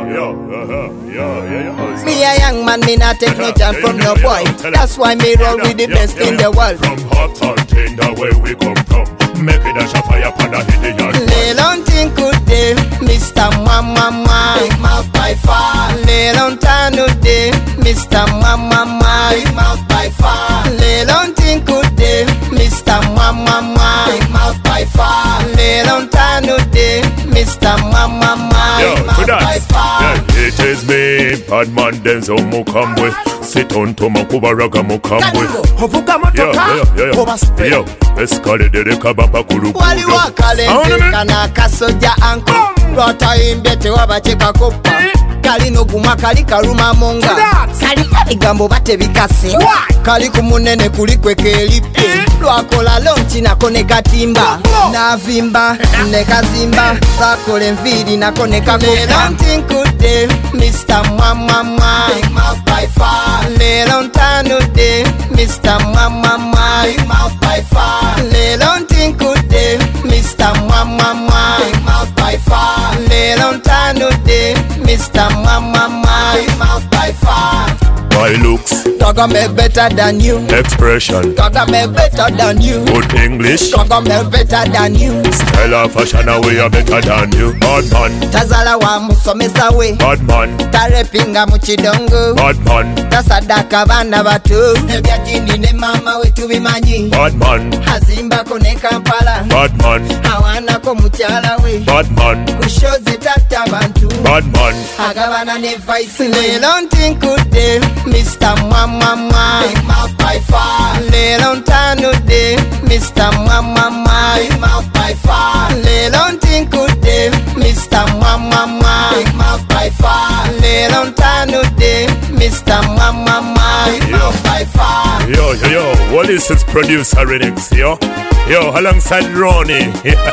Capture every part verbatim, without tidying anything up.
Me a young man, me not take no chance from no boy. That's why me roll with the best in the world. From hot and tender where we come from. Make it a shot fire pan a hit the yard. Little thing could day, Mister Mama Man. Big mouth by far. Little tanu day, Mister Mama Man. Big mouth by far. Little thing could day, Mister Mama Man. Big mouth by far. Little tanu day, Mister Mama Man. Yo, to that. Yeah, it is me, Badman Denzo Mukambwe. Sit on to Makuba Raga Mukambwe. Yo, yo, yo, yo. Escale de Kababa Kuru. Wali wakale kana kasoja anko. Rota imbete wabacheka kopa. Kali no guma kali karuma monga. Kali kali gambo bate bikase. Kali kumunene kulikwe kelipe. Lwakola lonchi nako nekatimba. Na vimba nekazimba. Sakole mvidi nako nekakopa. Little thing could day, Mister Mama Man. Big mouth by far. Little tanu day, Mister Mama Man. Big mouth by far. Little thing could day, Mister Mama Man. Big mouth by far. Little tanu day, Mister Mama Man. Big mouth by far. My looks, Gaga me better than you. expression, Gaga me better than you. good English, Gaga me better than you. style of fashion we are better than you. Bad man, Tazala wa musomesa we. bad man, Tarepinga muchidongo. bad man, Tasadaka bana batu. Nebya jini ne mama wetu bimanyi. bad man, Hazimba kone Kampala. bad man, Hawana ko muchala we. bad man, Kushoze tata bantu. bad man. Agabana ne vice. Little thing could day, Mister Mama Man. Big mouth by far. Little tanu day, Mister Mama Man. Big mouth by far. Little thing could day, Mister Mama Man. Big mouth by far. Little tanu day, Mister Mama Man. Big mouth by far. Yo, yo, yo, what is this producer remix, yo? Yo, alongside Ronnie.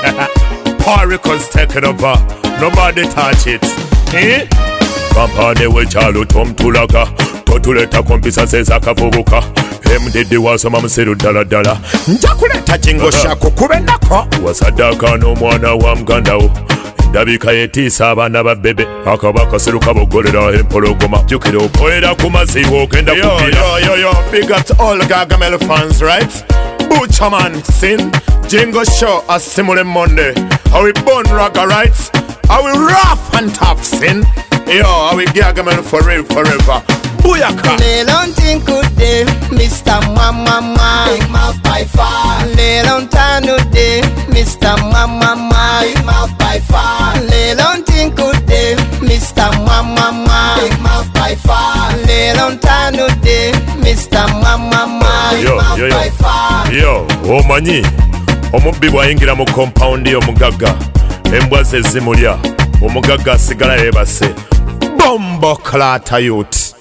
Power Records taking over. Nobody touch it. Eh? Kampane we chalo tom tulaga. Totuleta kompisa seza kavubuka. M D D wasoma mseru dala dala. Njakuleta jingo shako kubendako. Wasadaka no mwana wa mgandao. Ndabika yetisa abana babebe. Akabaka seruka bogolera empologoma. Jukire opoera kumasibo kenda kupira. Yo, yo, yo, big up to all Gargamel fans, right? Butcherman, sin. Jingo show a simule Monday. How we born ragga, right? How we rough and tough, sin. Yo, how we Gargamel forever, forever. Booyaka. Little thing could day, Mister Mama Man. Big mouth by far. Little tanu day, Mister Mama Man. Big mouth by far. Little thing could day, Mister Mama Man. Big mouth by far. Little tanu day, Mister Mama Man. Big Yo, mouth yo, yo. by far. Yo, omanyi omubbi bw'ayingira mu compound y'omugagga embwa ze zimulya omugagga asigala yeebase. Bombo clatter youth.